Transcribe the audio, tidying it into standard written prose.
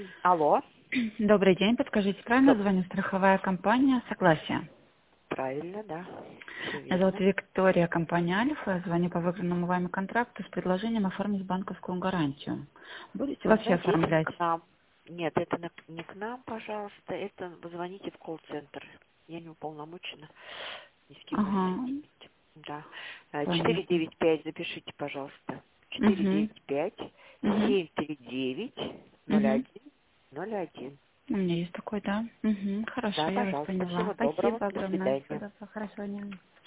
Алло. Добрый день, подскажите, правильно звоню? Страховая компания «Согласие». Правильно, да. Все Меня зовут верно. Виктория, компания «Альфа». Я звоню по выигранному вами контракту с предложением оформить банковскую гарантию. Будете Вы вообще знаете, это не оформлять? к нам. Нет, это не к нам, пожалуйста. Это вы звоните в колл-центр. Я не уполномочена ни с кем Ага, взаимодействовать. Да. понятно. 495, запишите, пожалуйста. Угу, 495 угу, 739 угу. 01 01. У меня есть такой, да? Угу, хорошо, Да, я вас пожалуйста. поняла. Всего доброго. Спасибо До огромное. свидания. Всего доброго, хорошего дня.